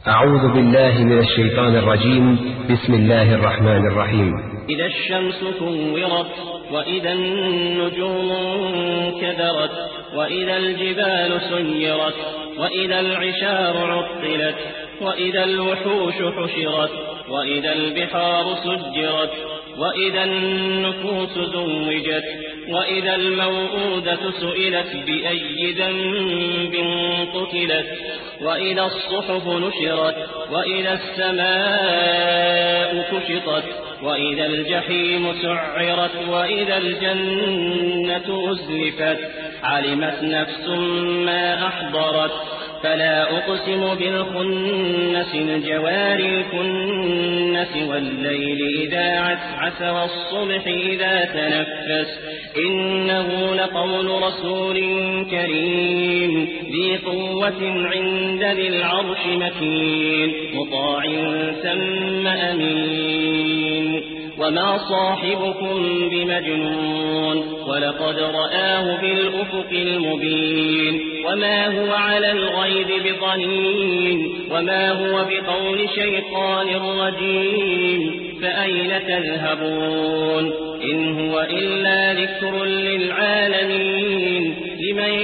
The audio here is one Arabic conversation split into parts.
أعوذ بالله من الشيطان الرجيم. بسم الله الرحمن الرحيم. إذا الشمس كورت وإذا النجوم انكدرت وإذا الجبال سيرت وإذا العشار عطلت وإذا الوحوش حشرت وإذا البحار سجرت وإذا النفوس زوجت وإذا الموءودة سئلت بأي ذنب قتلت وإذا الصحف نشرت وإذا السماء كشطت وإذا الجحيم سعرت وإذا الجنة أزلفت علمت نفس ما أحضرت فلا أقسم بالخنس الجوار الكنس والليل إذا عسعس والصبح إذا تنفس إنه لقول رسول كريم ذي قوة عند ذي العرش مكين مطاع ثم أمين وما صاحبكم بمجنون ولقد رآه بالأفق المبين وما هو على الغيب بضنين وما هو بقول شيطان رجيم فأين تذهبون إن هو إلا ذكر للعالمين لمن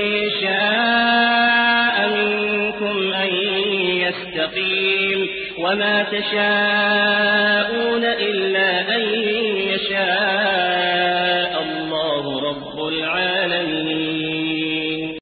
شاء منكم أن يستقيم وما تشاءون إلا أن يشاء